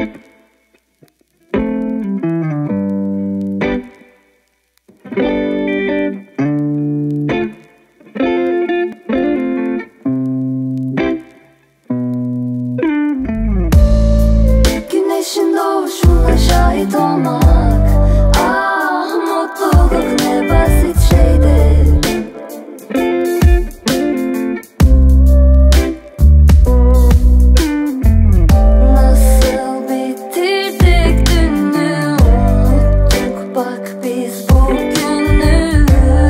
Güneşin doğuşuna şahit olmak, ah mutluluk ne basit şeydir. Nasıl bitirdik dünü, unuttuk bak biz bugünü.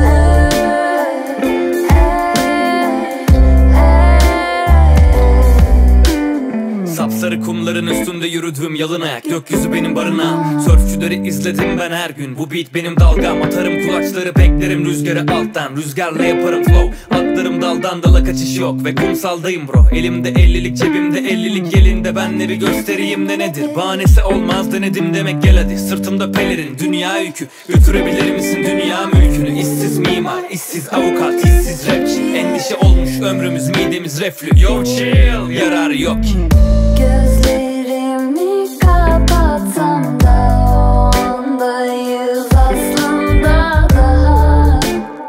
Sapsarı kumların üstünde yürüdüğüm yalın ayak, gökyüzü benim barınağım. Sörfçüleri izledim ben her gün, bu beat benim dalgam. Atarım kulaçları, beklerim rüzgarı alttan, rüzgarla yaparım flow. Atlarım daldan dala, kaçış yok ve kumsaldayım bro. Elimde 50'lik, cebimde 50'lik, elinde ben de bir göstereyim de nedir. Bahanesi olmaz denedim demek, gel hadi. Sırtımda pelerin, dünya yükü, götürebilir misin dünya mülkünü? İşsiz mimar, işsiz avukat, işsiz rapçi. Endişe olmuş ömrümüz, midemiz reflü. Yo chill, yararı yok ki. Gözlerimi kapatsam da o andayız aslında daha.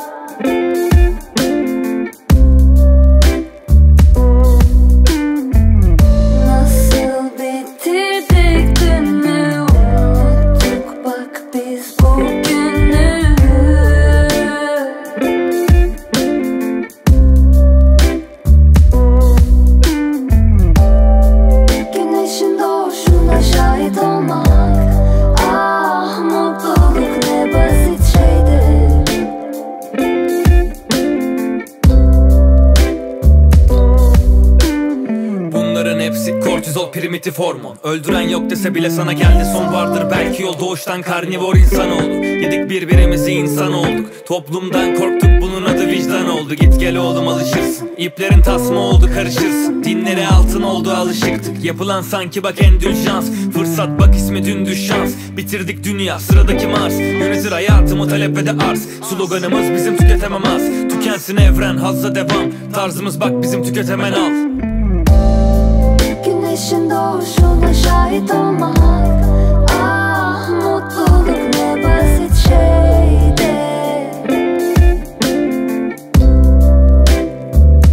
Nasıl bitirdik dünü, unuttuk bak biz bugünü. Güneşin doğuşuna şahit olmak, ah mutluluk ne basit şeydir. Bunların hepsi kortizol, primitif hormon. Öldüren yok dese bile sana geldi son, vardır belki yol. Doğuştan karnivor insanoğlu, yedik birbirimizi, insan olduk. Toplumdan korktuk, bunun adı vicdan oldu. Git gel oğlum alışırsın, İplerin tasma oldu karışırsın. Dinlere altın oldu alışıktık, yapılan sanki bak endülşans. Fırsat bak ismi dümdüz şans. Bitirdik dünya, sıradaki Mars. Yönetir hayatımı talep ve de arz. Sloganımız bizim tüketemem az. Tükensin evren, hazza devam. Tarzımız bak bizim tüketemen al. Güneşin doğuşuna şahit olmak, ah mutluluk ne basit şeydir.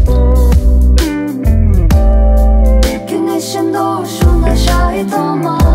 Güneşin doğuşuna şahit olmak.